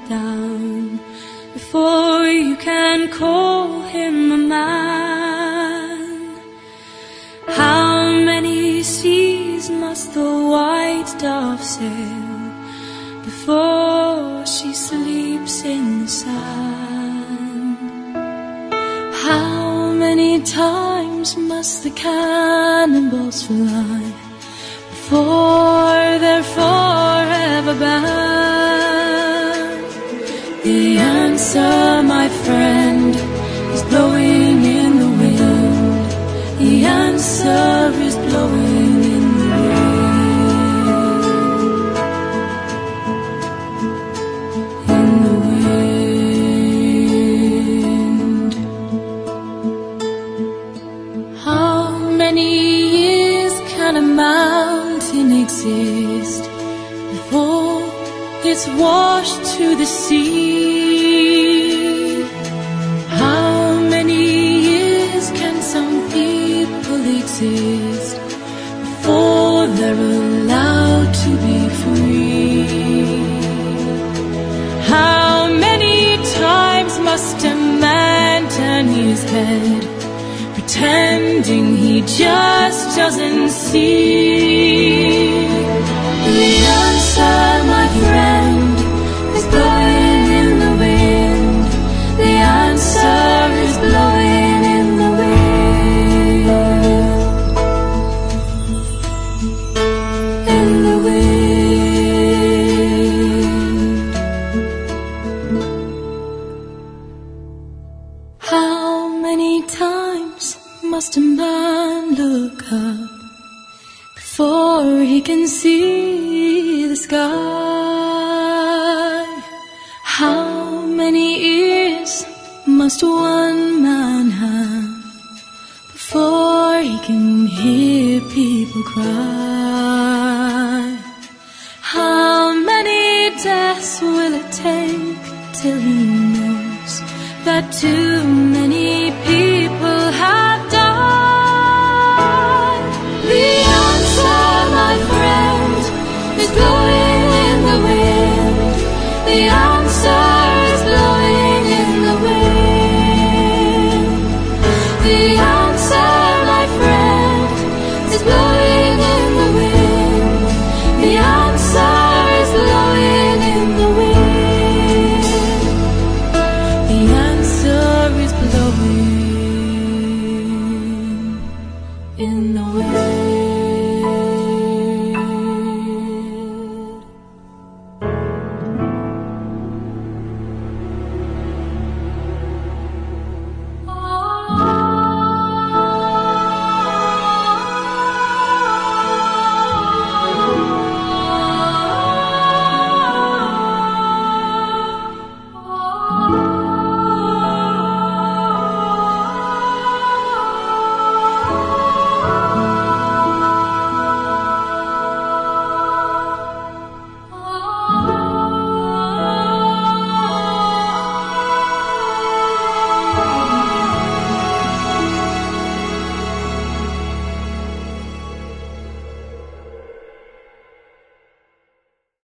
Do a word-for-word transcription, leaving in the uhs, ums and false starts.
down before you can call him a man. How many seas must the white dove sail before she sleeps in the sand? How many times must the cannonballs fly before they're forever banned? The answer, my friend, is blowing in the wind. The answer is blowing in the wind. In the wind. How many years can a mountain exist before it's washed to the sea? How many years can some people exist before they're allowed to be free? How many times must a man turn his head, pretending he just doesn't see? The answer, my friend, is blowing in the wind. The answer is blowing in the wind. In the wind. How many times must a man look up before he can see the sky? How many ears must one man have before he can hear people cry? How many deaths will it take till he knows that too many